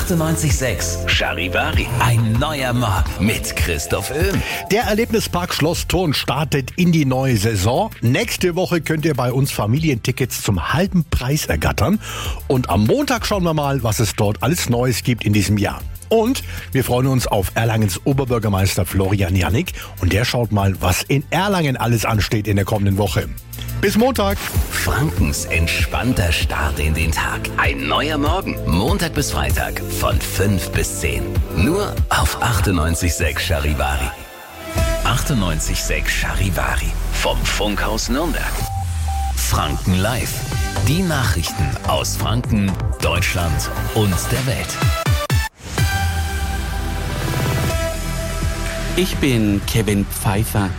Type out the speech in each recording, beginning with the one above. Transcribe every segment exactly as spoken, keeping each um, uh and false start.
achtundneunzig Komma sechs Charivari. Ein neuer Morgen mit Christoph Öhm. Der Erlebnispark Schloss Thurn startet in die neue Saison. Nächste Woche könnt ihr bei uns Familientickets zum halben Preis ergattern. Und am Montag schauen wir mal, was es dort alles Neues gibt in diesem Jahr. Und wir freuen uns auf Erlangens Oberbürgermeister Florian Jannik. Und der schaut mal, was in Erlangen alles ansteht in der kommenden Woche. Bis Montag. Frankens entspannter Start in den Tag. Ein neuer Morgen. Montag bis Freitag von fünf bis zehn. Nur auf achtundneunzig Komma sechs Charivari. achtundneunzig Komma sechs Charivari. Vom Funkhaus Nürnberg. Franken Live. Die Nachrichten aus Franken, Deutschland und der Welt. Ich bin Kevin Pfeiffer.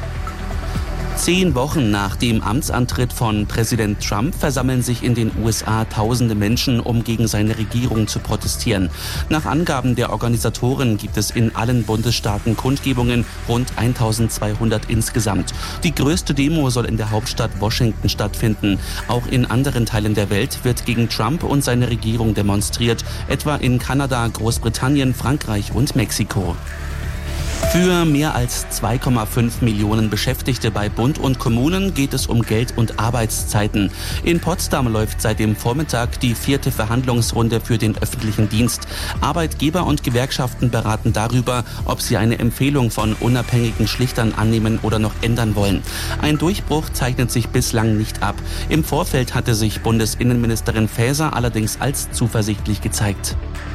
Zehn Wochen nach dem Amtsantritt von Präsident Trump versammeln sich in den U S A tausende Menschen, um gegen seine Regierung zu protestieren. Nach Angaben der Organisatoren gibt es in allen Bundesstaaten Kundgebungen, rund eintausendzweihundert insgesamt. Die größte Demo soll in der Hauptstadt Washington stattfinden. Auch in anderen Teilen der Welt wird gegen Trump und seine Regierung demonstriert, etwa in Kanada, Großbritannien, Frankreich und Mexiko. Für mehr als zwei Komma fünf Millionen Beschäftigte bei Bund und Kommunen geht es um Geld- und Arbeitszeiten. In Potsdam läuft seit dem Vormittag die vierte Verhandlungsrunde für den öffentlichen Dienst. Arbeitgeber und Gewerkschaften beraten darüber, ob sie eine Empfehlung von unabhängigen Schlichtern annehmen oder noch ändern wollen. Ein Durchbruch zeichnet sich bislang nicht ab. Im Vorfeld hatte sich Bundesinnenministerin Faeser allerdings als zuversichtlich gezeigt.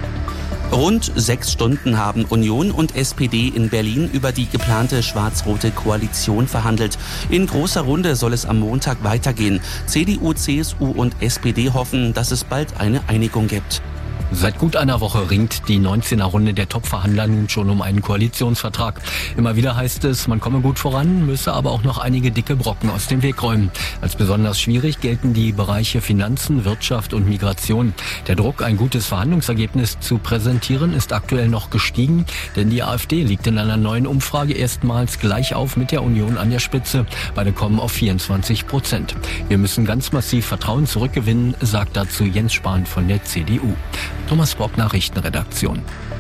Rund sechs Stunden haben Union und S P D in Berlin über die geplante schwarz-rote Koalition verhandelt. In großer Runde soll es am Montag weitergehen. C D U, C S U und S P D hoffen, dass es bald eine Einigung gibt. Seit gut einer Woche ringt die neunzehner Runde der Top-Verhandler nun schon um einen Koalitionsvertrag. Immer wieder heißt es, man komme gut voran, müsse aber auch noch einige dicke Brocken aus dem Weg räumen. Als besonders schwierig gelten die Bereiche Finanzen, Wirtschaft und Migration. Der Druck, ein gutes Verhandlungsergebnis zu präsentieren, ist aktuell noch gestiegen, denn die AfD liegt in einer neuen Umfrage erstmals gleich auf mit der Union an der Spitze. Beide kommen auf vierundzwanzig Prozent. Wir müssen ganz massiv Vertrauen zurückgewinnen, sagt dazu Jens Spahn von der C D U. Thomas Bock, Nachrichtenredaktion.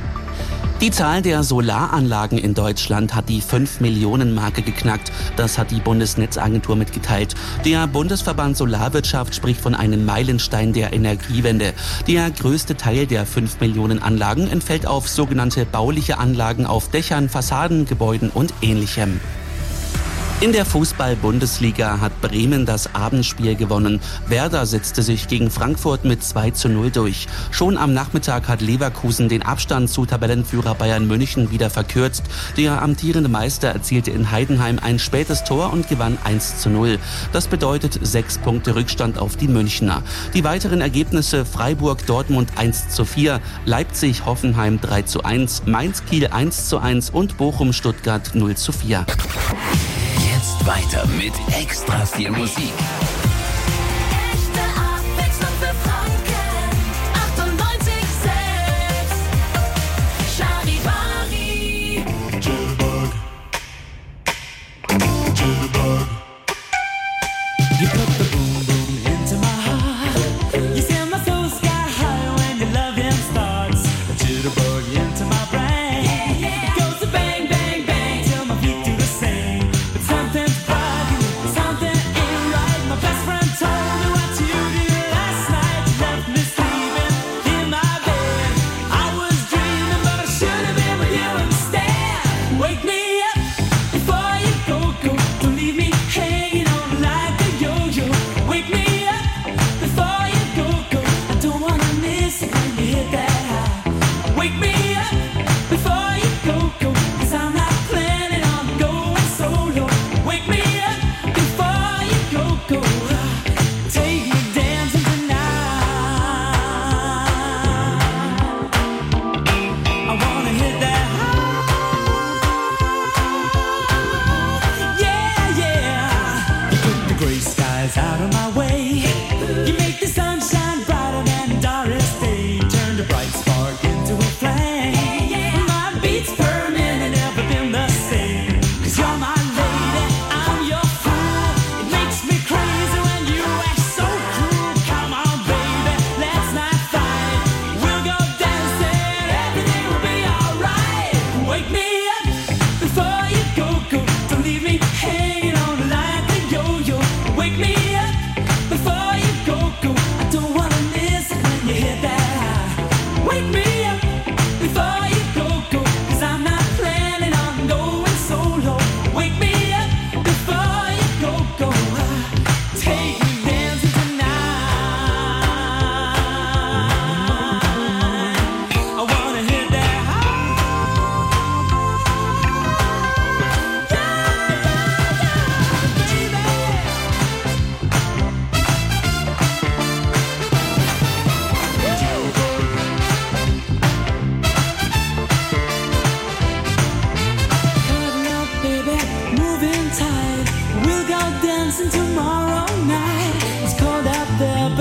Die Zahl der Solaranlagen in Deutschland hat die fünf Millionen Marke geknackt. Das hat die Bundesnetzagentur mitgeteilt. Der Bundesverband Solarwirtschaft spricht von einem Meilenstein der Energiewende. Der größte Teil der fünf Millionen Anlagen entfällt auf sogenannte bauliche Anlagen auf Dächern, Fassaden, Gebäuden und Ähnlichem. In der Fußball-Bundesliga hat Bremen das Abendspiel gewonnen. Werder setzte sich gegen Frankfurt mit zwei zu null durch. Schon am Nachmittag hat Leverkusen den Abstand zu Tabellenführer Bayern München wieder verkürzt. Der amtierende Meister erzielte in Heidenheim ein spätes Tor und gewann eins zu null. Das bedeutet sechs Punkte Rückstand auf die Münchner. Die weiteren Ergebnisse: Freiburg-Dortmund eins zu vier, Leipzig-Hoffenheim drei zu eins, Mainz-Kiel eins zu eins und Bochum-Stuttgart null zu vier. Jetzt weiter mit extra viel Musik. Echte Abwechslung für Franken. achtundneunzig Komma sechs Charivari. Jitterbug. Jitterbug. You put the boom boom into my heart. You send my soul sky high when your loving starts. A jitterbug into my brain. Yeah, yeah. It goes to bang bang bang till my feet do the same. But something's bugging, something ain't right. My best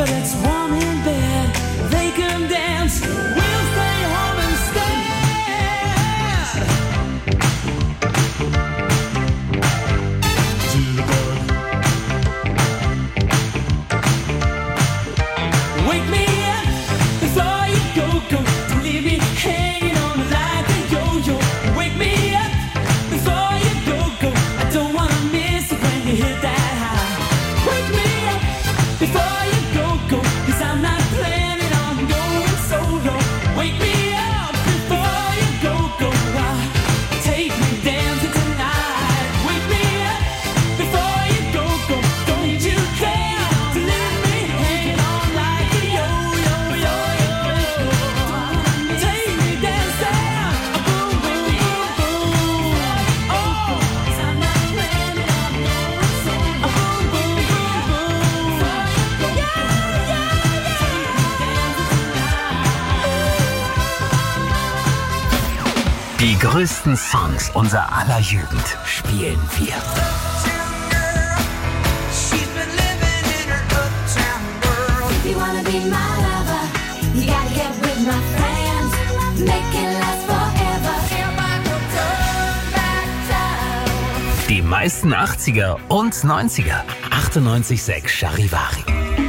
but it's warm in bed. They can dance. We'll stay home instead. Jitterbug. Wake me up before you go, go. Don't leave me hanging on like a yo-yo. Wake me up before you go, go. I don't wanna miss it when you hit that high. Wake me up before you go, go. 'Cause I'm not planning on going solo. Wake me up before you go, go. Ah, take me dancing tonight. Wake me up before you go, go. Don't you care to leave me hanging on like a yo-yo, yo-yo, yo. Take me dancing, boom, boom, boom, boom. Oh, 'cause I'm not planning on going solo. Boom, boom, boom, boom. Yeah, yeah, Die größten Songs unserer aller Jugend spielen wir. If you wanna be my lover, you gotta get with my friends. Make it last forever. Die meisten achtziger und neunziger. achtundneunzig Komma sechs Charivari.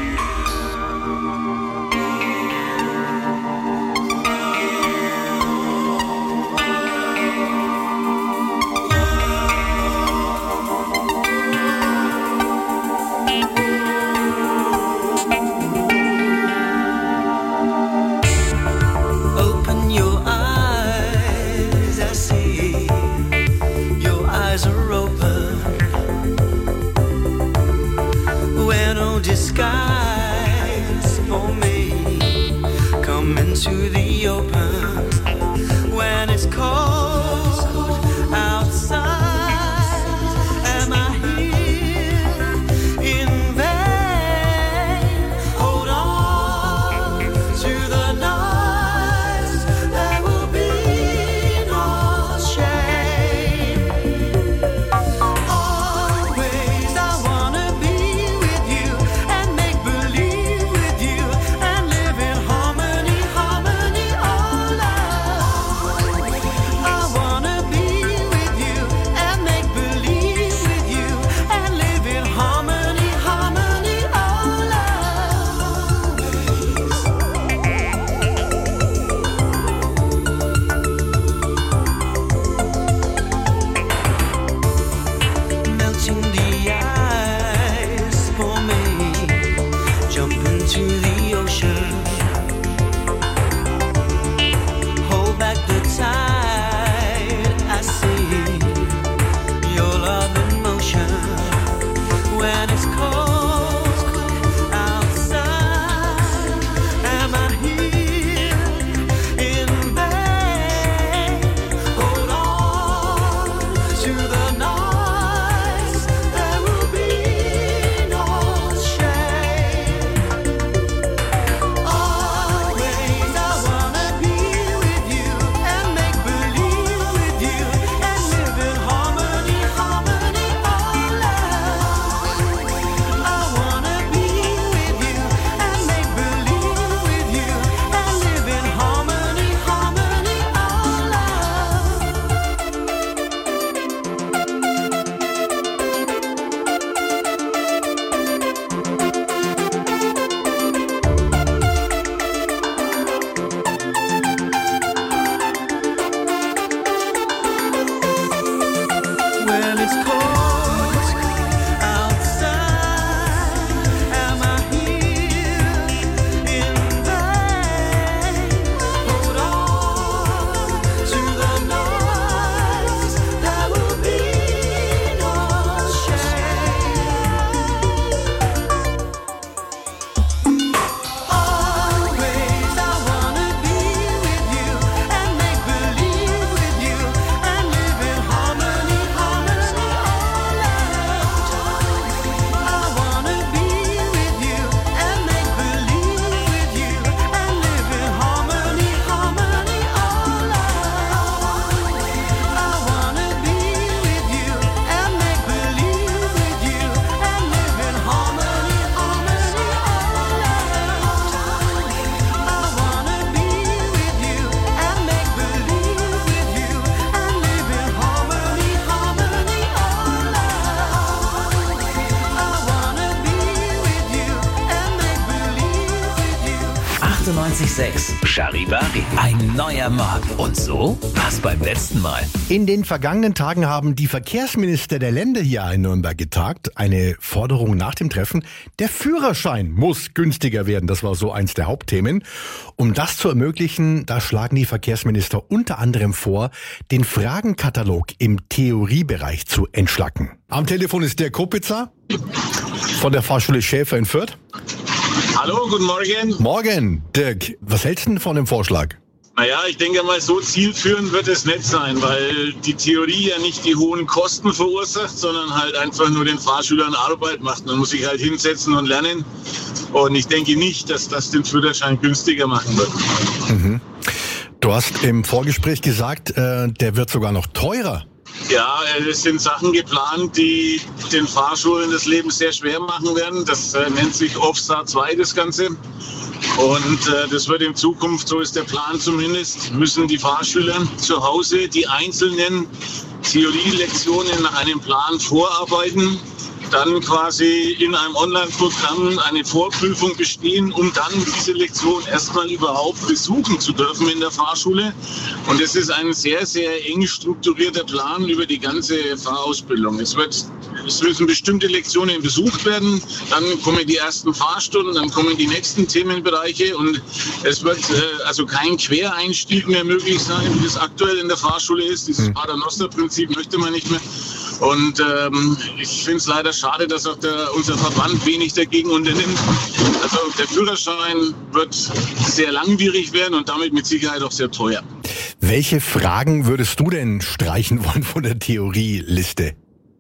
Open your eyes, I see. Your eyes are open. Where no disguise for me. Come into the open. When it's cold outside, am I here in vain? Hold on to the nights. There will be no shame. Always I wanna be with you and make believe with you and live in harmony, harmony, oh love. I wanna be with you and make believe with you and live in harmony, harmony, oh love. Melting the ice for me. Jump into the ocean. Hold back the tide. I see your love in motion. When it's cold outside, am I here in vain? Hold on to the nights. There will be no shame. achtundneunzig Komma sechs Charivari. Ein neuer Morgen. Und so war's beim letzten Mal. In den vergangenen Tagen haben die Verkehrsminister der Länder hier in Nürnberg getagt. Eine Forderung nach dem Treffen: der Führerschein muss günstiger werden. Das war so eins der Hauptthemen. Um das zu ermöglichen, da schlagen die Verkehrsminister unter anderem vor, den Fragenkatalog im Theoriebereich zu entschlacken. Am Telefon ist Dirk Kopitzer von der Fahrschule Schäfer in Fürth. Hallo, guten Morgen. Morgen, Dirk. Was hältst du denn von dem Vorschlag? Naja, ich denke mal, so zielführend wird es nicht sein, weil die Theorie ja nicht die hohen Kosten verursacht, sondern halt einfach nur den Fahrschülern Arbeit macht. Man muss sich halt hinsetzen und lernen. Und ich denke nicht, dass das den Führerschein günstiger machen wird. Mhm. Du hast im Vorgespräch gesagt, äh, der wird sogar noch teurer. Ja, es sind Sachen geplant, die den Fahrschulen das Leben sehr schwer machen werden. Das äh, nennt sich O F S A zwei, das Ganze. Und äh, das wird in Zukunft, so ist der Plan zumindest, müssen die Fahrschüler zu Hause die einzelnen Theorielektionen nach einem Plan vorarbeiten, dann quasi in einem Online-Programm eine Vorprüfung bestehen, um dann diese Lektion erstmal überhaupt besuchen zu dürfen in der Fahrschule. Und es ist ein sehr, sehr eng strukturierter Plan über die ganze Fahrausbildung. Es wird, es müssen bestimmte Lektionen besucht werden, dann kommen die ersten Fahrstunden, dann kommen die nächsten Themenbereiche und es wird äh, also kein Quereinstieg mehr möglich sein, wie das aktuell in der Fahrschule ist. Dieses Paternoster-Prinzip möchte man nicht mehr. Und ähm, ich finde es leider schade, dass auch der, unser Verband wenig dagegen unternimmt. Also der Führerschein wird sehr langwierig werden und damit mit Sicherheit auch sehr teuer. Welche Fragen würdest du denn streichen wollen von der Theorieliste?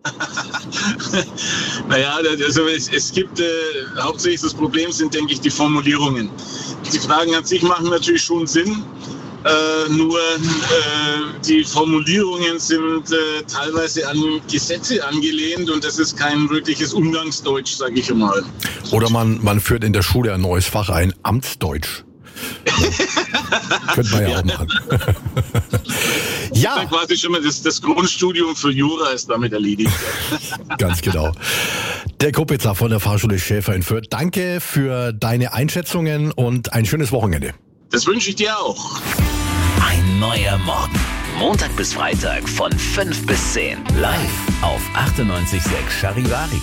Naja, also es, es gibt äh, hauptsächlich das Problem sind, denke ich, die Formulierungen. Die Fragen an sich machen natürlich schon Sinn. Äh, nur äh, die Formulierungen sind äh, teilweise an Gesetze angelehnt und das ist kein wirkliches Umgangsdeutsch, sage ich mal. Oder man, man führt in der Schule ein neues Fach ein, Amtsdeutsch. Ja. Könnte man ja, ja auch machen. Ja. Das ist quasi schon mal das, das Grundstudium für Jura ist damit erledigt. Ganz genau. Der Kopitzer von der Fahrschule Schäfer in Fürth. Danke für deine Einschätzungen und ein schönes Wochenende. Das wünsche ich dir auch. Ein neuer Morgen. Montag bis Freitag von fünf bis zehn. Live auf achtundneunzig Komma sechs Charivari.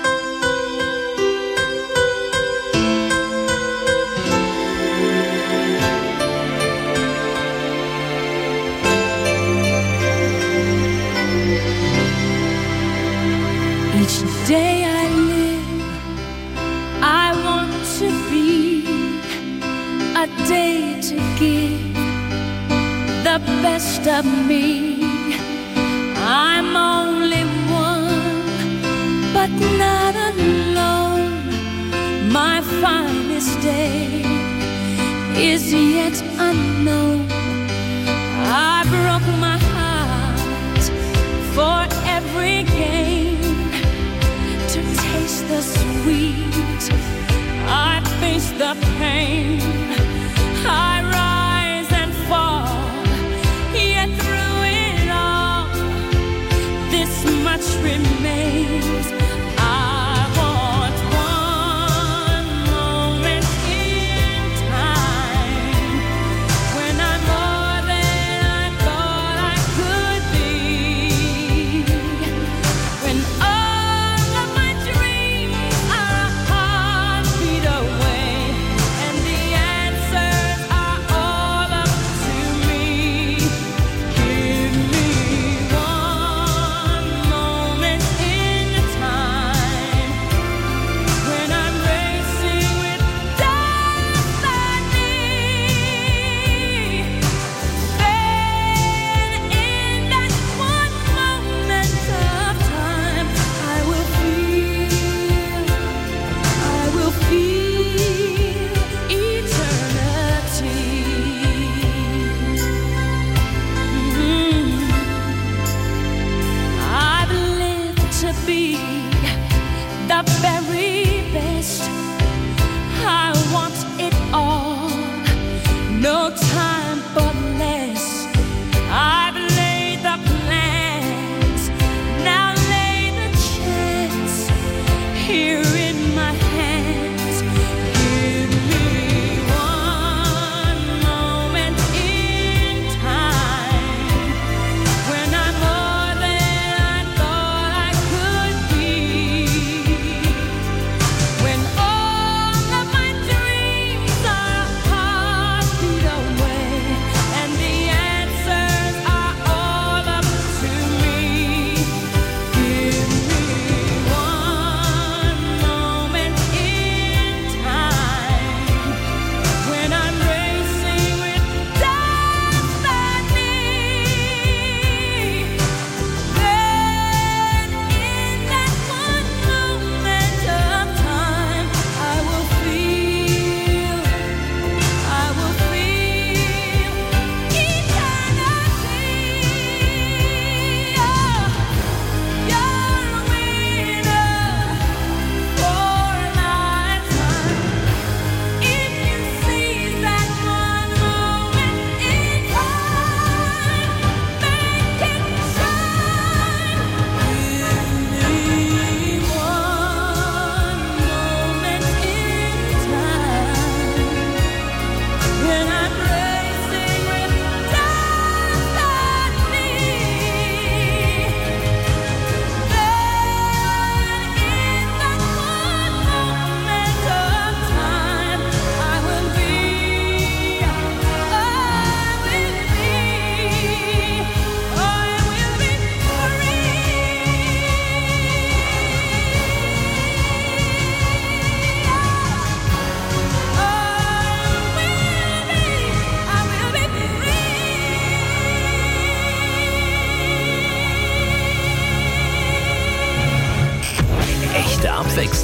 Each day I live, I want to be a day to give the best of me. I'm only one, but not alone. My finest day is yet unknown. I broke my heart for every gain. To taste the sweet, I face the pain. I rise and fall, yet through it all, this much remains. I want one moment in time when I'm more than I thought I could be. When all of my dreams are a heartbeat away, and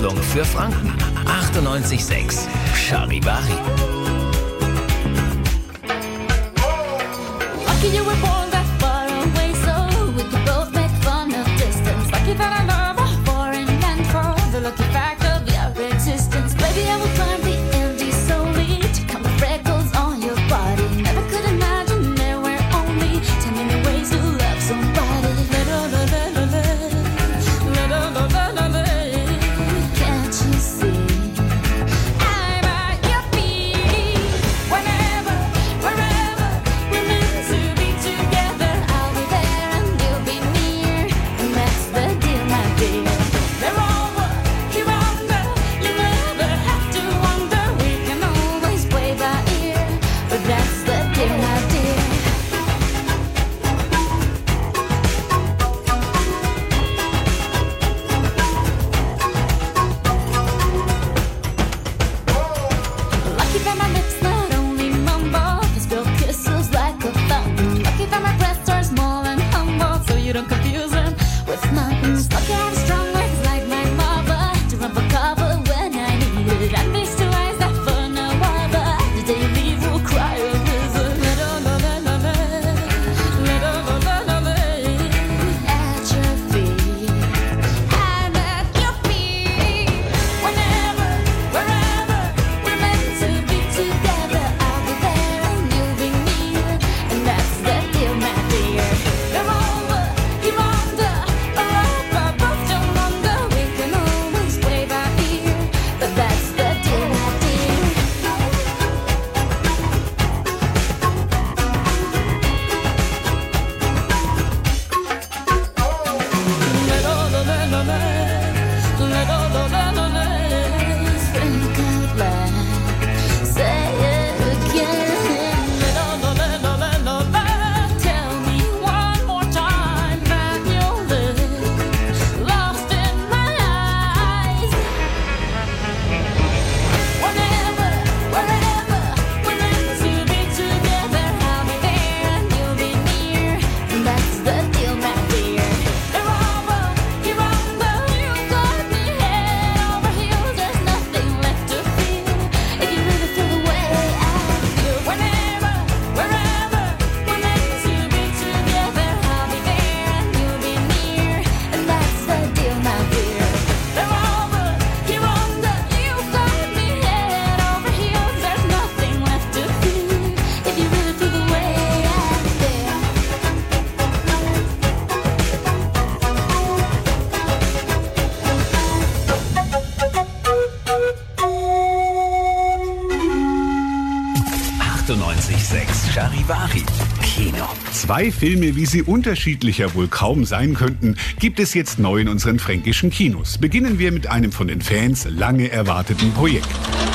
Abwechslung für Franken. achtundneunzig Komma sechs Charivari. Lucky you were born that far away, so we could both make fun of distance. Lucky that I love a foreign land for the lucky fact of your existence. Baby, I will climb the Andes solely to count the freckles on your body. Never could imagine there were only ten million ways to love somebody. Can't you see? I'm at your feet. Whenever, wherever we're meant to be together, I'll be there and you'll be near, and that's the deal, my dear. They're over, you're under, you never have to wonder. We can always play by ear, but that's the deal, my dear. Lucky that my lips not only mumble, they spill kisses like a fountain. Lucky that my breasts are small and humble, so you don't confuse them with mountains. Lucky I have strong legs like my mother to run for cover when I need it. And these two eyes that for no other, the day you leave will cry a river. At your feet, I'm at your feet. Whenever, wherever we're meant to be together, I'll be there and you'll be near, and that's the deal, my dear. They're over, you're under, around, but both don't wonder. We can always play by ear, but that's the deal, my dear. Think out loud, say it again. Tell me one more time that you'll live lost in my eyes. Whenever, wherever we're meant to be together, I'll be there and you'll be near, and that's the deal, my dear. They're over, you're under, you got me head over heels. There's nothing left to feel if you really feel the way I feel. Whenever, wherever we're meant to be together, I'll be there and you'll be near, and that's the deal, my dear. They're over, you're under, you got me head over heels. There's nothing left to feel if you really feel the way I feel. achtundneunzig Komma sechs Charivari. Kino. Zwei Filme, wie sie unterschiedlicher wohl kaum sein könnten, gibt es jetzt neu in unseren fränkischen Kinos. Beginnen wir mit einem von den Fans lange erwarteten Projekt.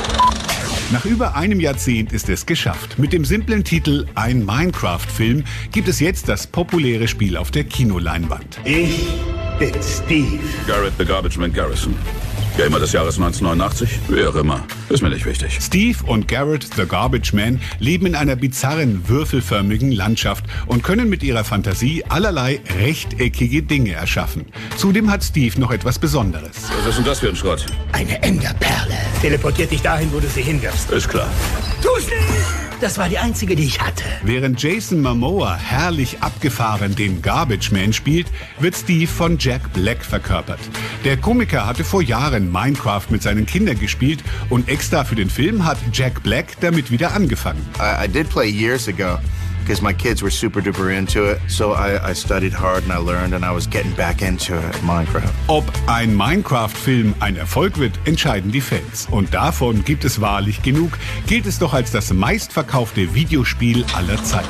Nach über einem Jahrzehnt ist es geschafft. Mit dem simplen Titel Ein Minecraft-Film gibt es jetzt das populäre Spiel auf der Kinoleinwand. Ich bin Steve. Garrett the Garbage Man Garrison. Gamer des Jahres neunzehnhundertneunundachtzig? Wie auch immer. Ist mir nicht wichtig. Steve und Garrett the Garbage Man leben in einer bizarren, würfelförmigen Landschaft und können mit ihrer Fantasie allerlei rechteckige Dinge erschaffen. Zudem hat Steve noch etwas Besonderes. Was ist denn das für ein Schrott? Eine Enderperle. Teleportiert dich dahin, wo du sie hinwirfst. Ist klar. Tu's nicht! Das war die einzige, die ich hatte. Während Jason Momoa herrlich abgefahren den Garbage Man spielt, wird Steve von Jack Black verkörpert. Der Komiker hatte vor Jahren Minecraft mit seinen Kindern gespielt und extra für den Film hat Jack Black damit wieder angefangen. I, I did play years ago because my kids were super duper into it. So I, I studied hard and I learned and I was getting back into it, Minecraft. Ob ein Minecraft-Film ein Erfolg wird, entscheiden die Fans. Und davon gibt es wahrlich genug, gilt es doch als das meistverkaufte Videospiel aller Zeiten.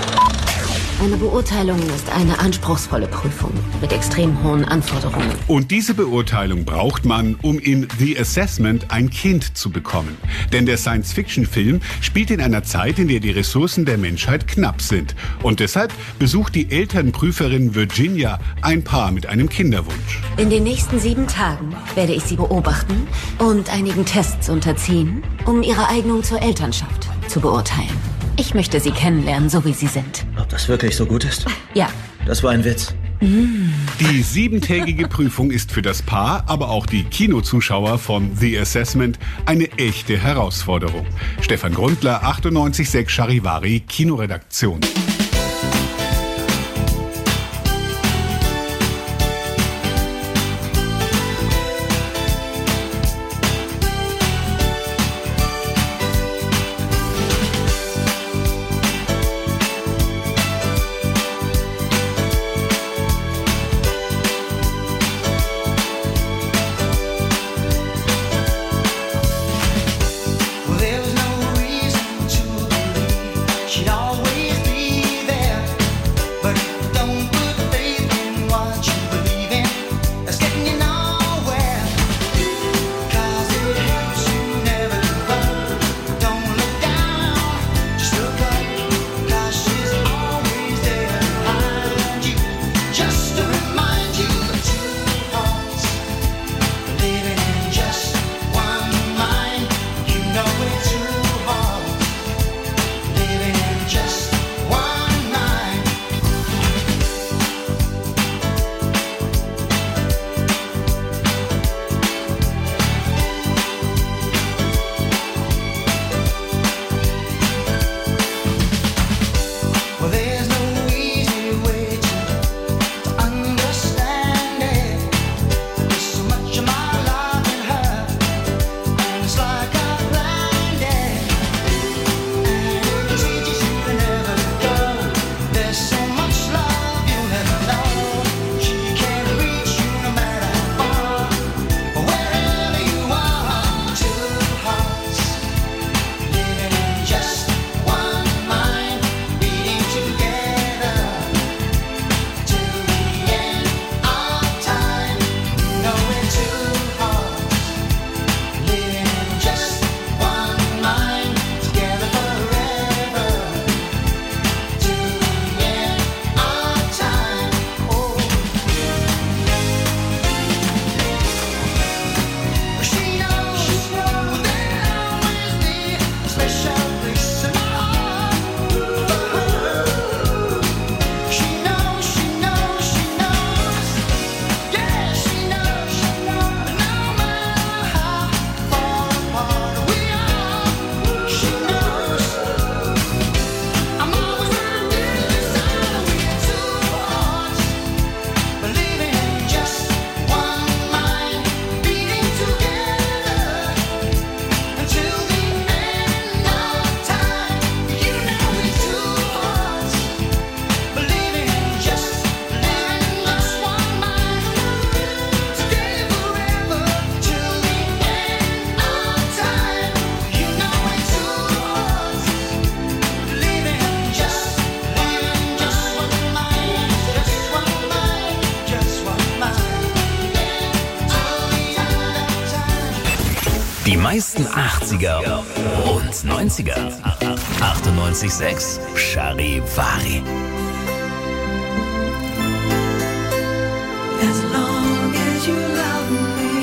Eine Beurteilung ist eine anspruchsvolle Prüfung mit extrem hohen Anforderungen. Und diese Beurteilung braucht man, um in The Assessment ein Kind zu bekommen. Denn der Science-Fiction-Film spielt in einer Zeit, in der die Ressourcen der Menschheit knapp sind. Und deshalb besucht die Elternprüferin Virginia ein Paar mit einem Kinderwunsch. In den nächsten sieben Tagen werde ich sie beobachten und einigen Tests unterziehen, um ihre Eignung zur Elternschaft zu beurteilen. Ich möchte sie kennenlernen, so wie sie sind. Ob das wirklich so gut ist? Ja. Das war ein Witz. Mm. Die siebentägige Prüfung ist für das Paar, aber auch die Kinozuschauer von The Assessment eine echte Herausforderung. Stefan Grundler, achtundneunzig Komma sechs Charivari, Kinoredaktion. Well, there was no reason to believe she'd always be there. But if you don't put faith in what you believe in, that's getting you nowhere. 'Cause it helps you never give up. Don't look down, just look up. 'Cause she's always there behind you, just to remind you of two hearts living in just one mind. You know it's two hearts living in just one mind. Well, there's no easy way to, to understand it. There's so much of my love in her, and it's like I planned it. And it teaches you to never go. There's so much love you'll never know. She can reach you no matter how far, or wherever you are. Two hearts living in just one mind, beating together till the end of time. You know we're two hearts living in just one mind, together forever till the end of time. Oh, she knows there'll always be a special place in my heart for her. She knows, she knows, she knows. Yeah, she knows, she knows. No matter how far apart we are, she knows. I'm always right there beside her. We're two hearts believing in just one mind, beating together until the end of time. You know we're two hearts believing in just, living in just one mind, together forever till the end of time. You know we're two hearts believing in just, living in just one mind, just one mind, just one mind, till the end of time. Die meisten achtziger und neunziger. achtundneunzig Komma sechs Charivari. As long as you love me.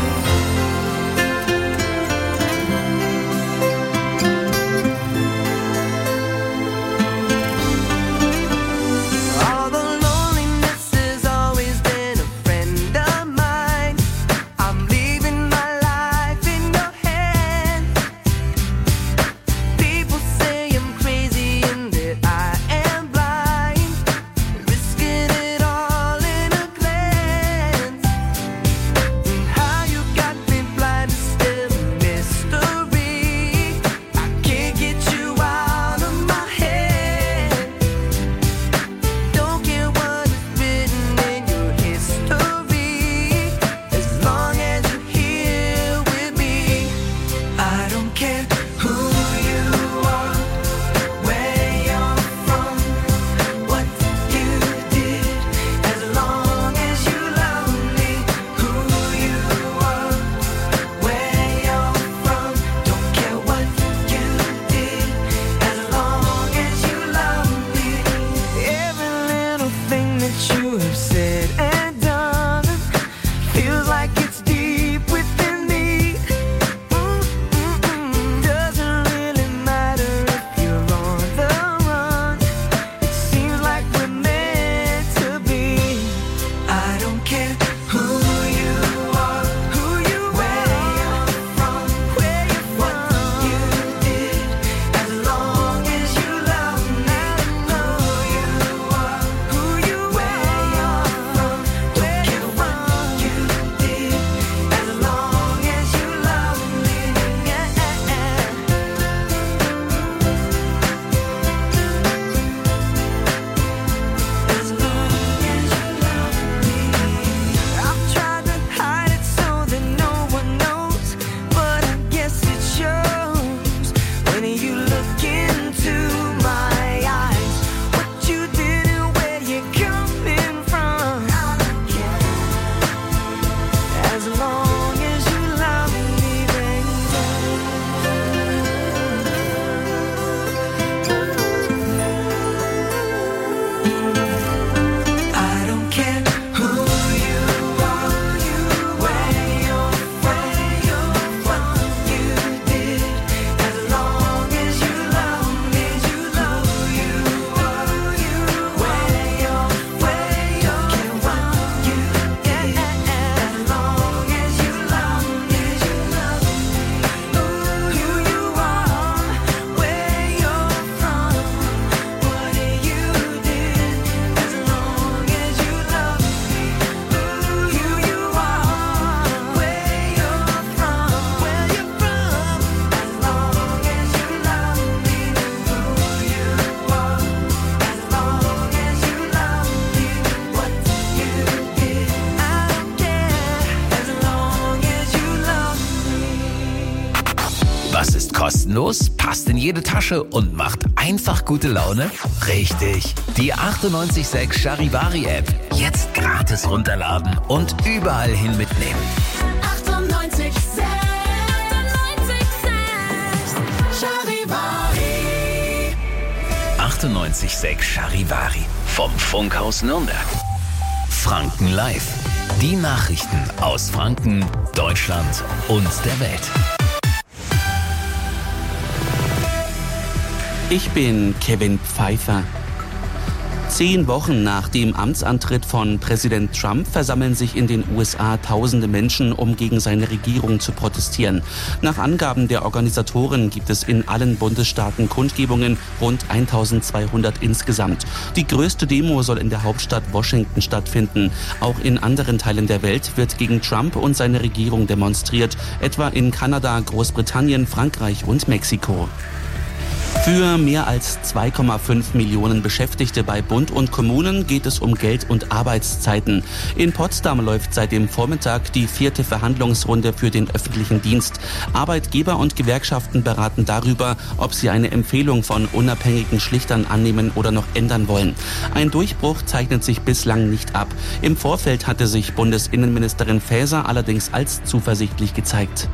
All the loneliness has always been a friend of mine. I'm leaving my life in your hands. People say I'm crazy and that I am blind. kostenlos, passt in jede Tasche und macht einfach gute Laune? Richtig, die achtundneunzig Komma sechs Charivari App. Jetzt gratis runterladen und überall hin mitnehmen. achtundneunzig Komma sechs Charivari. achtundneunzig Komma sechs Charivari vom Funkhaus Nürnberg. Franken Live. Die Nachrichten aus Franken, Deutschland und der Welt. Ich bin Kevin Pfeiffer. Zehn Wochen nach dem Amtsantritt von Präsident Trump versammeln sich in den U S A tausende Menschen, um gegen seine Regierung zu protestieren. Nach Angaben der Organisatoren gibt es in allen Bundesstaaten Kundgebungen, rund eintausendzweihundert insgesamt. Die größte Demo soll in der Hauptstadt Washington stattfinden. Auch in anderen Teilen der Welt wird gegen Trump und seine Regierung demonstriert, etwa in Kanada, Großbritannien, Frankreich und Mexiko. Für mehr als zwei Komma fünf Millionen Beschäftigte bei Bund und Kommunen geht es um Geld- und Arbeitszeiten. In Potsdam läuft seit dem Vormittag die vierte Verhandlungsrunde für den öffentlichen Dienst. Arbeitgeber und Gewerkschaften beraten darüber, ob sie eine Empfehlung von unabhängigen Schlichtern annehmen oder noch ändern wollen. Ein Durchbruch zeichnet sich bislang nicht ab. Im Vorfeld hatte sich Bundesinnenministerin Faeser allerdings als zuversichtlich gezeigt.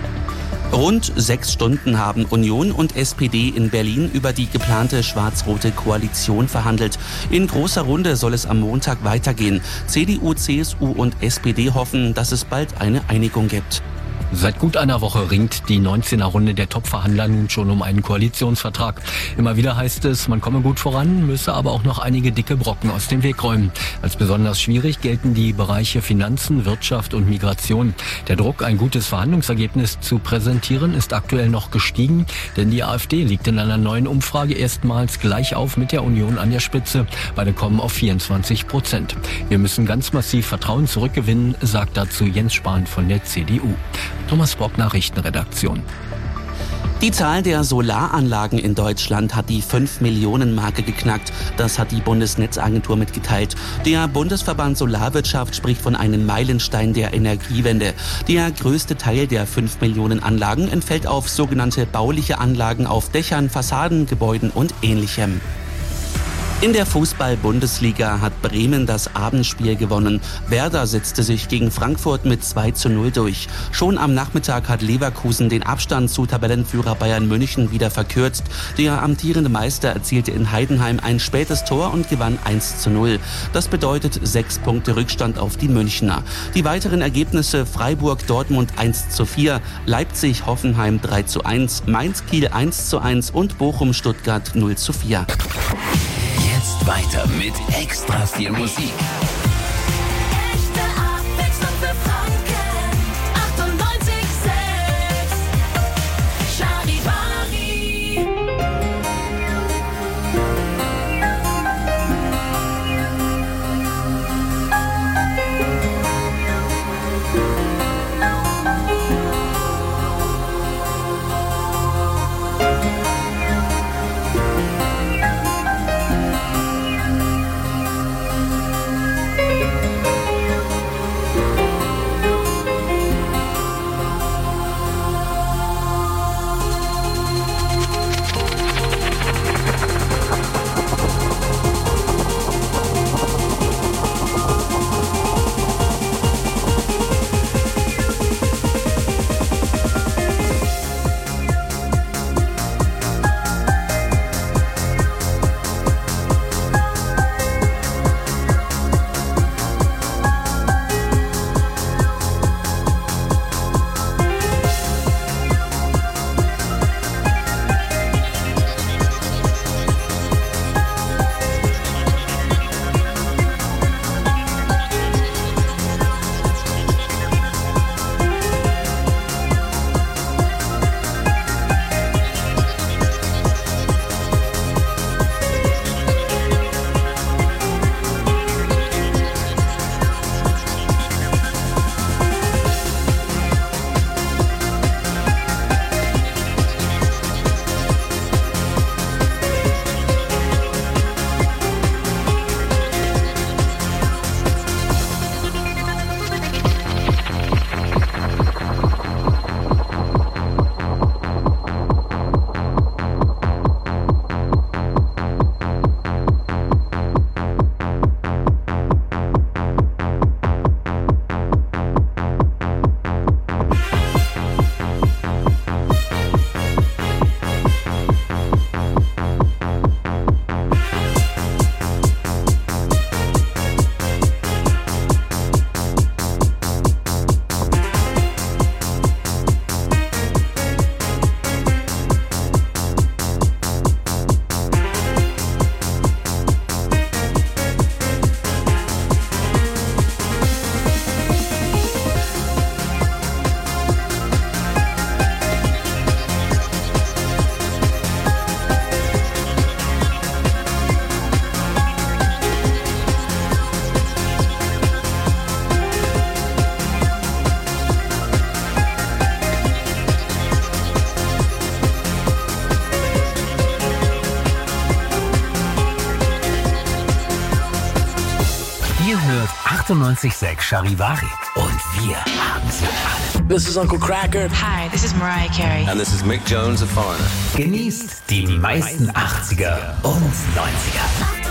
Rund sechs Stunden haben Union und S P D in Berlin über die geplante schwarz-rote Koalition verhandelt. In großer Runde soll es am Montag weitergehen. C D U, C S U und S P D hoffen, dass es bald eine Einigung gibt. Seit gut einer Woche ringt die neunzehner Runde der Top-Verhandler nun schon um einen Koalitionsvertrag. Immer wieder heißt es, man komme gut voran, müsse aber auch noch einige dicke Brocken aus dem Weg räumen. Als besonders schwierig gelten die Bereiche Finanzen, Wirtschaft und Migration. Der Druck, ein gutes Verhandlungsergebnis zu präsentieren, ist aktuell noch gestiegen, denn die AfD liegt in einer neuen Umfrage erstmals gleich auf mit der Union an der Spitze. Beide kommen auf vierundzwanzig Prozent. Wir müssen ganz massiv Vertrauen zurückgewinnen, sagt dazu Jens Spahn von der C D U. Thomas Bock, Nachrichtenredaktion. Die Zahl der Solaranlagen in Deutschland hat die fünf Millionen Marke geknackt. Das hat die Bundesnetzagentur mitgeteilt. Der Bundesverband Solarwirtschaft spricht von einem Meilenstein der Energiewende. Der größte Teil der fünf Millionen Anlagen entfällt auf sogenannte bauliche Anlagen auf Dächern, Fassaden, Gebäuden und Ähnlichem. In der Fußball-Bundesliga hat Bremen das Abendspiel gewonnen. Werder setzte sich gegen Frankfurt mit zwei zu null durch. Schon am Nachmittag hat Leverkusen den Abstand zu Tabellenführer Bayern München wieder verkürzt. Der amtierende Meister erzielte in Heidenheim ein spätes Tor und gewann eins zu null. Das bedeutet sechs Punkte Rückstand auf die Münchner. Die weiteren Ergebnisse: Freiburg-Dortmund eins zu vier, Leipzig-Hoffenheim drei zu eins, Mainz-Kiel eins zu eins und Bochum-Stuttgart null zu vier. Jetzt weiter mit extra viel Musik. Echte Abwechslung für Franken. achtundneunzig Komma sechs Charivari. hört achtundneunzig Komma sechs Charivari. Und wir haben sie alle. This is Uncle Cracker. Hi, this is Mariah Carey. And this is Mick Jones of Foreigner. Genießt die meisten achtziger und neunziger.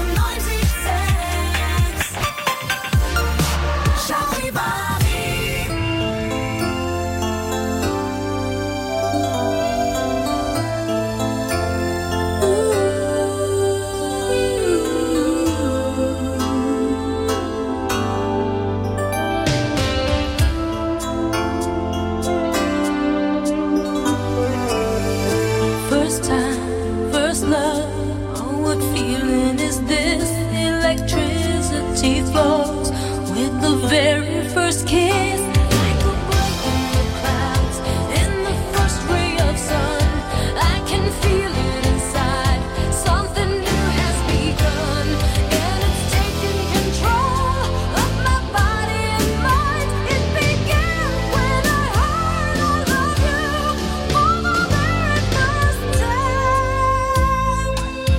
First time, first love. Oh, what feeling is this? Electricity flows with the very first kiss. Like a break in the clouds, in the first ray of sun. I can feel it inside. Something new has begun, and it's taking control of my body and mind. It began when I heard I love you for the very first time.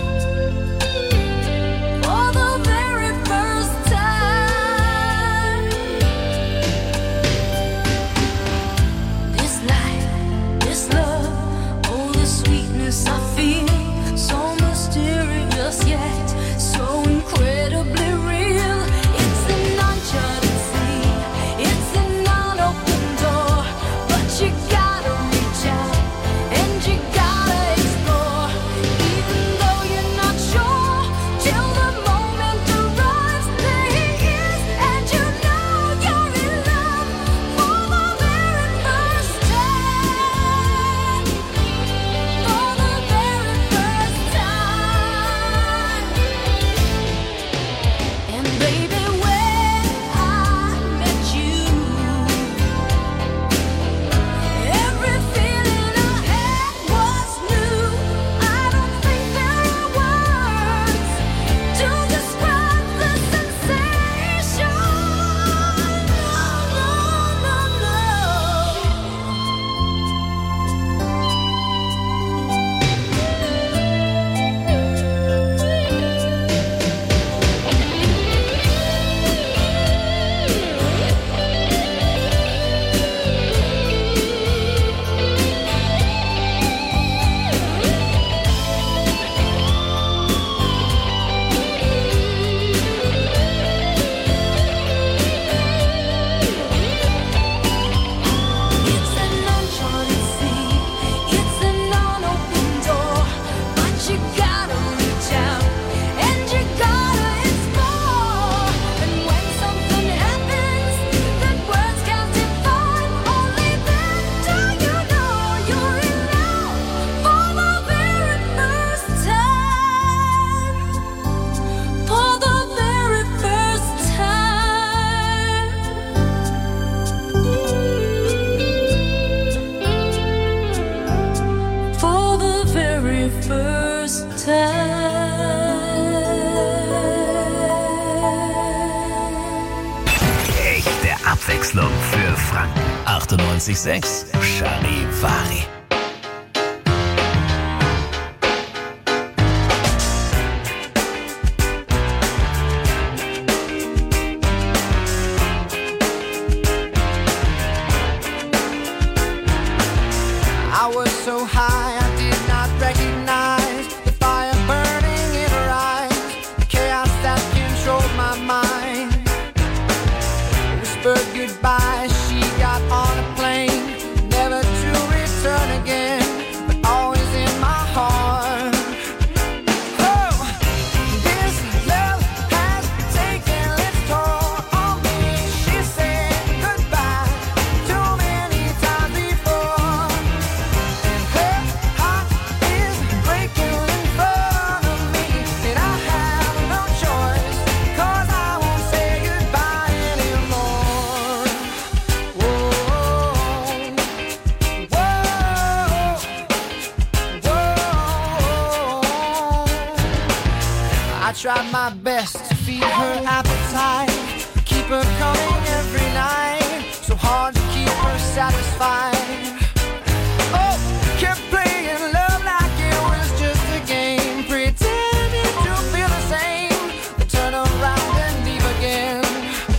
For the very first time. This life, this love, oh, the sweetness I feel. So mysterious yet so incredibly real. It's an uncharted sea, it's an unopen door. But you gotta reach out and you gotta explore. Even though you're not sure, till the moment arrives. There he is, and you know you're in love for the very first time. For the very first time. And baby, when I met you, every feeling I had was new. I don't think there are words to describe the sensation. No, no, no, it's an uncharted sea, it's an unopen door. But you gotta reach out and you gotta explore. And when something happens that words can't define, only then do you know you're in love for the very first time. For the very first time. For the very first time. Echte Abwechslung für Franken. achtundneunzig Komma sechs Charivari. I was so high I did not recognize the fire burning in her eyes, the chaos that controlled my mind. Whispered goodbye, she got on a plane, never to return again, but always in my heart. Oh, this love has taken its toll on me. She said goodbye too many times before. Her heart is breaking in front of me, and I have no choice, 'cause I won't say goodbye anymore. Whoa, whoa, whoa. I tried my best to feed her appetite, keep her coming every night, so hard to keep her satisfied. Oh, kept playing love like it was just a game, pretending to feel the same, then turn around and leave again.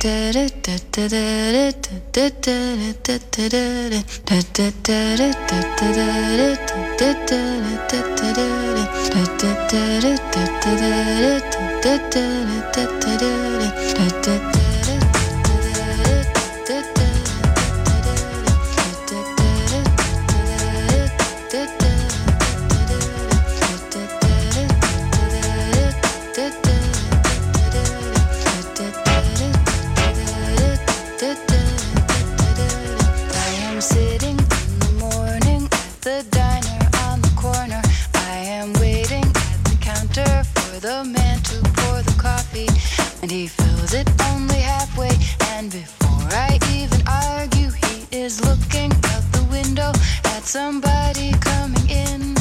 am sitting in the morning at the diner on the corner. I am waiting at the counter for the man to pour the coffee, and he fills it only halfway. And before I even argue, he is looking out the window at somebody coming in.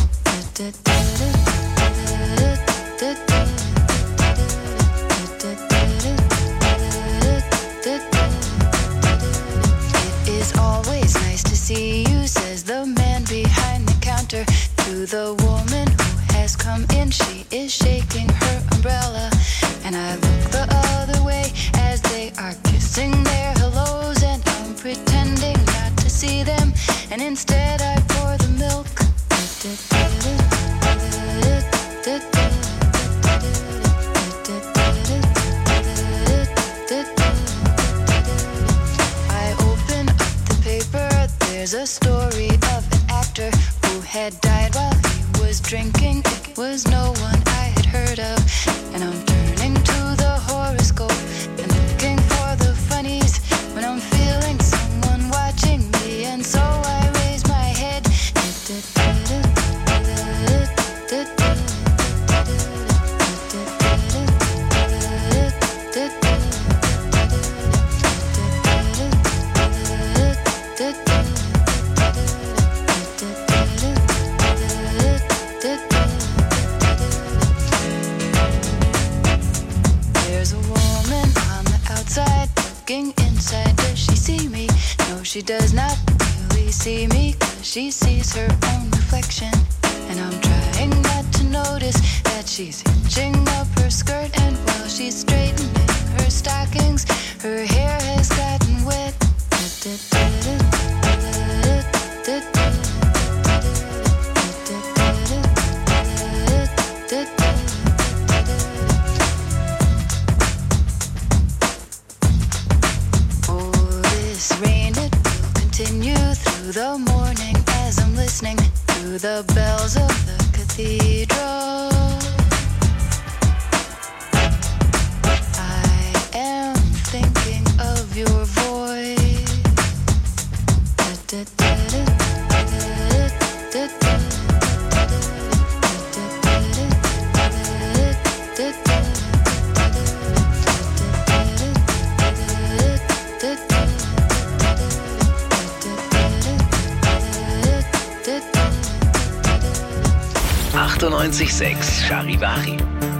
It is always nice to see you, says the man behind the counter to the woman who has come in. She is shaking her umbrella, and I look the other way as they are kissing their hellos, and I'm pretending not to see them, and instead I pour the milk. I open up the paper, there's a story of an actor who had died while he was drinking. It was no one I had heard of, and I'm turning to the horoscope and looking for the funnies when I'm feeling someone watching me, and so I raise my head. There's a woman on the outside looking inside. Does she see me? No, she does not really see me, 'cause she sees her own reflection. And I'm trying not to notice that she's hitching up her skirt, and while she's straightening her stockings, her hair has gotten wet. Oh, this rain, it will continue through the morning as I'm listening to the bells of the cathedral. I am thinking of your voice. achtundneunzig Komma sechs Charivari.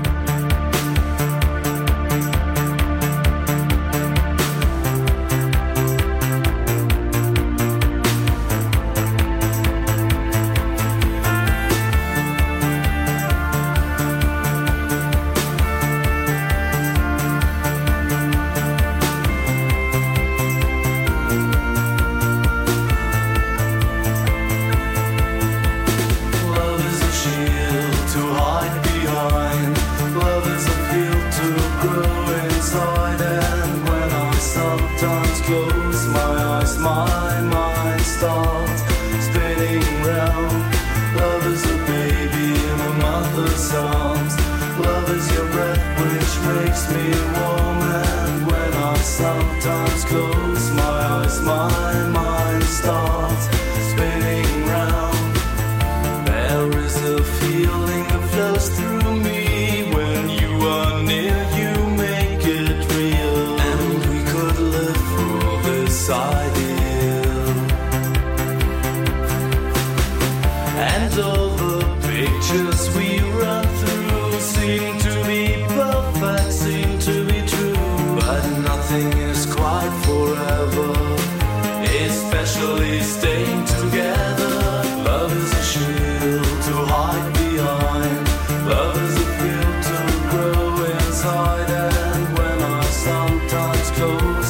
Love is a shield to hide behind. Love is a field to grow inside. And when I sometimes close my eyes, my mind starts spinning round. Love is a baby in a mother's arms. Love is your breath which makes me warm. And when I sometimes close my eyes, my mind starts spinning round. There is a feeling that flows through me when you are near, you make it real. And we could live for this ideal. And all the pictures we run through seem to be perfect, seem to be true. But nothing is quite forever, especially staying together. Love is a shield to hide behind. Love is a field to grow inside. And when I sometimes close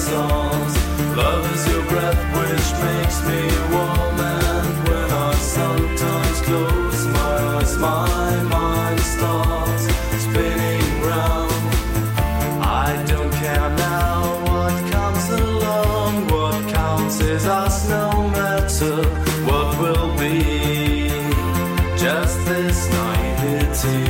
songs. Love is your breath which makes me warm, and when I sometimes close my eyes, my mind starts spinning round. I don't care now what comes along, what counts is us no matter what will be, just this naivety.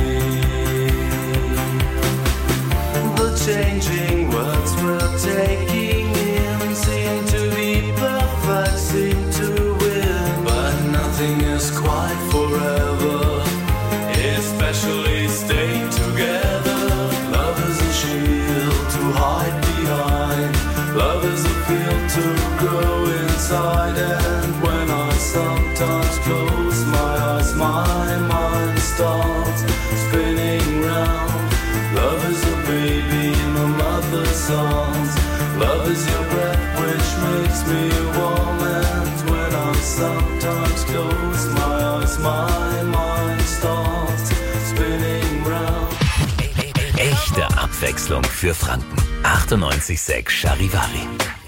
The changing words we're taking in seem to be perfect, seem to win, but nothing is quite forever, especially staying together. Love is a shield to hide behind, love is a field to grow inside, and when I sometimes close my eyes, my mind starts spinning round. Love is a baby in a mother's arms. Love is your breath which makes me warm, and when I sometimes close my eyes, my mind starts spinning round. Echte Abwechslung für Franken. achtundneunzig Komma sechs Charivari.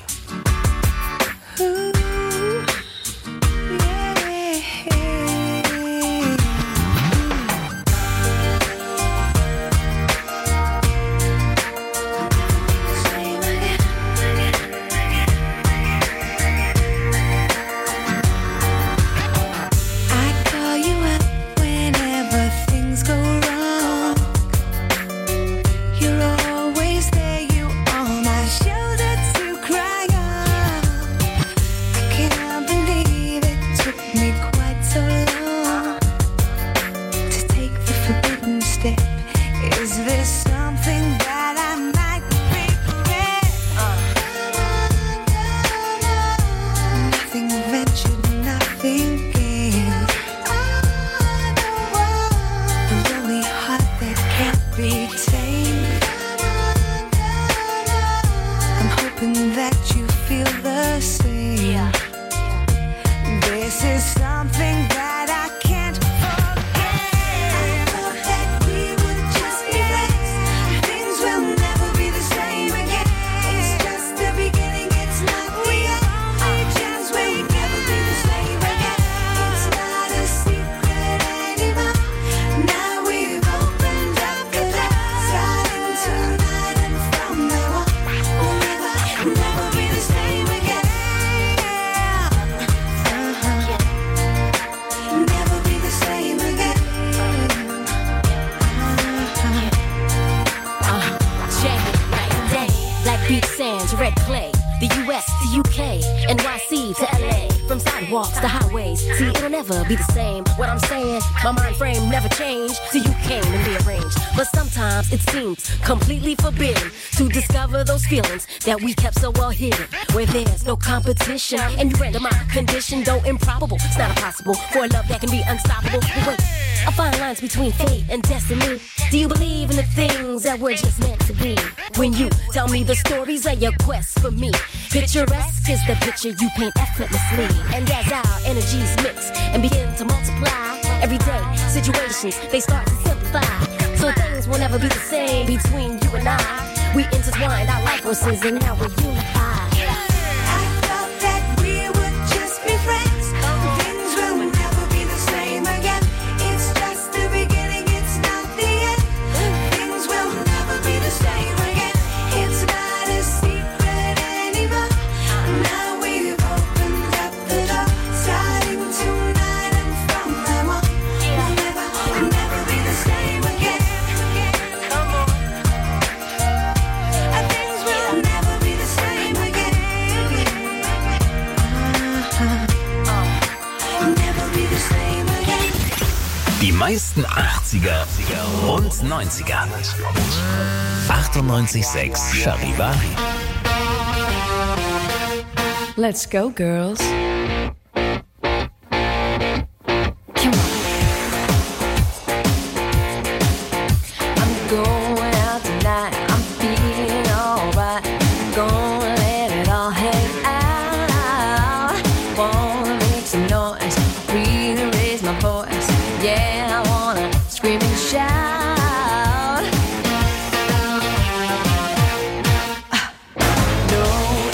I call you up whenever things go wrong. You're always there, you on my shoulder to cry on. I can't believe it took me quite so long to take the forbidden step. Is this something that I might regret? Nothing ventured, nothing gained. A lonely heart that can't be tamed. I'm hoping that you feel the same. This is something that I can't forget. I thought that we would just be friends. Things will never be the same again. It's just the beginning, it's not the only chance. We'll never be the same again. It's not a secret anymore. Now we've opened up the door. Starting tonight and from now on, we'll never, never be the same again. Uh-huh. Never be the same again. Uh, Jay, night and day, Black Beach Sands, red clay, the U S to U K, N Y C to L A, from sidewalks to highways. See, it'll never be the same. What I'm saying, my mind frame never changed till you came and rearranged. But sometimes it seems completely forbidden to discover those feelings that we kept so well hidden, where there's no competition, and you render my condition, though improbable. It's not impossible for a love that can be unstoppable. But wait, I find lines between fate and destiny. Do you believe in the things that were just meant to be? When you tell me the stories of your quest for me, picturesque is the picture you paint effortlessly. And as our energies mix and begin to multiply, everyday situations, they start to simplify. So things will never be the same between you and I. We intertwined our life forces and now we're unified. I thought that we would just be friends. Things will never be the same again. It's just the beginning, it's not the end. Things will never be the same again. It's not a secret anymore. Now we've opened up the door. Starting tonight and from now on, we'll never, never be the same again. Come on. Things will never be the same again. Never be the same again. Die meisten achtziger und neunziger. achtundneunzig Komma sechs Charivari. Let's go, girls. I'm going out tonight, I'm feeling alright. Gonna let it all hang out. Wanna make some noise, really raise my voice. Yeah, I wanna scream and shout. No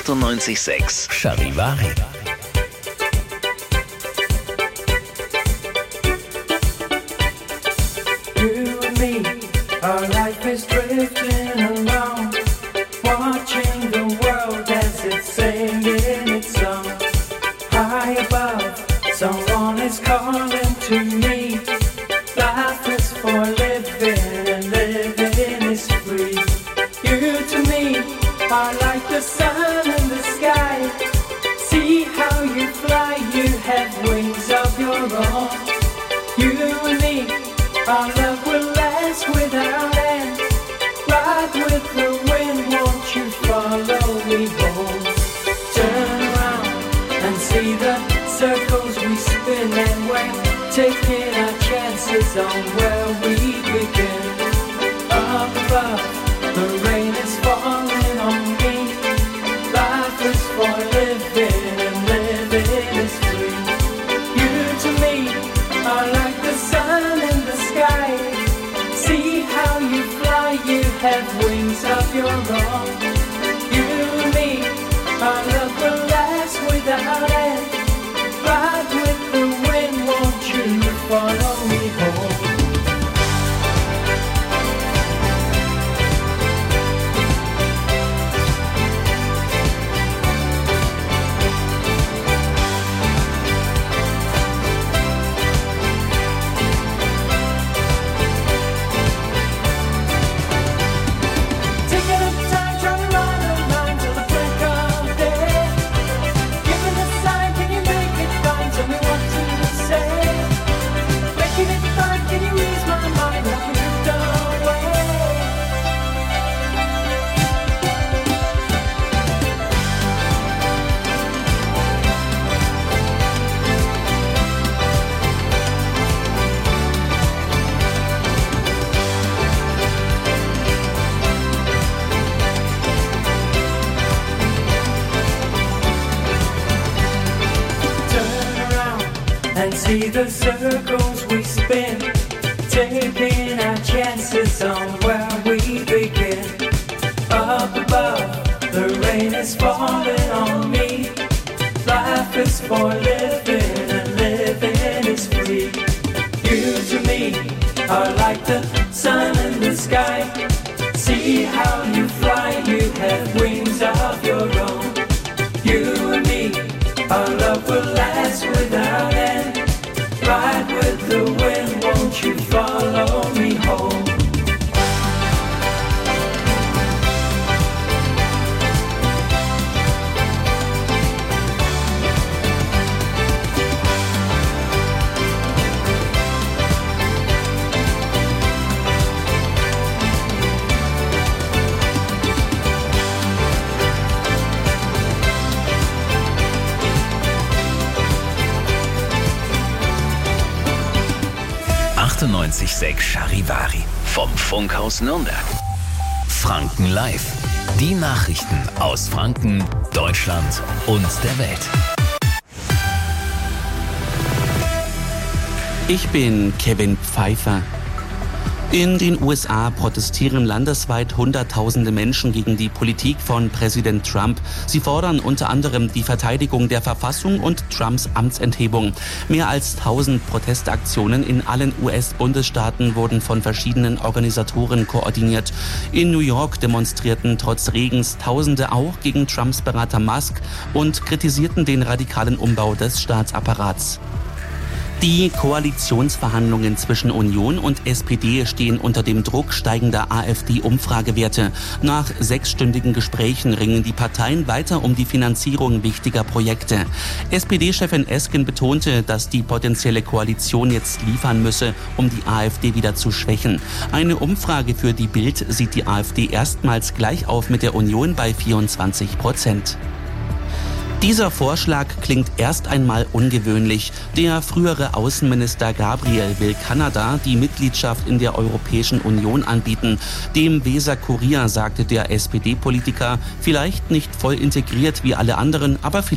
achtundneunzig Komma sechs Charivari. You and me, our life is drifting along, watching the world as it's singing its song. High above, someone is calling to me. Life is for living and living is free. You to me are like the sun in the sky. See how you fly, you have wings of your own. You and me, our love will last without end. Ride with the wind, won't you follow me home? Turn around and see the circles we spin, and we're taking our chances on where we begin. Up above, the rain is falling on me. Life is for living and living is free. You to me are like the sun in the sky. See how you fly, you have wings of your own. You and me, our love will last without end. Ride with the wind, won't you follow me home? Taking up time, trying to run a line till the break of day. Giving a sign, can you make it fine? Tell me what to say. Making it fine, can you ease my mind? Let me drift away. Turn around and see the circles we spin, taking our chances on where we begin. Up above, the rain is falling on me. Life is for living and living is free. You to me are like the sun in the sky. See how you fly, you have wings of your own. You and me, our love will last without end. Ride with the wind, won't you follow me home? achtundneunzig Komma sechs Charivari. Vom Funkhaus Nürnberg. Franken Live. Die Nachrichten aus Franken, Deutschland und der Welt. Ich bin Kevin Pfeiffer. In den U S A protestieren landesweit Hunderttausende Menschen gegen die Politik von Präsident Trump. Sie fordern unter anderem die Verteidigung der Verfassung und Trumps Amtsenthebung. Mehr als tausend Protestaktionen in allen U S-Bundesstaaten wurden von verschiedenen Organisatoren koordiniert. In New York demonstrierten trotz Regens Tausende auch gegen Trumps Berater Musk und kritisierten den radikalen Umbau des Staatsapparats. Die Koalitionsverhandlungen zwischen Union und S P D stehen unter dem Druck steigender AfD-Umfragewerte. Nach sechsstündigen Gesprächen ringen die Parteien weiter um die Finanzierung wichtiger Projekte. S P D-Chefin Esken betonte, dass die potenzielle Koalition jetzt liefern müsse, um die AfD wieder zu schwächen. Eine Umfrage für die Bild sieht die AfD erstmals gleich auf mit der Union bei vierundzwanzig Prozent. Dieser Vorschlag klingt erst einmal ungewöhnlich. Der frühere Außenminister Gabriel will Kanada die Mitgliedschaft in der Europäischen Union anbieten. Dem Weser Kurier sagte der S P D-Politiker, vielleicht nicht voll integriert wie alle anderen, aber vielleicht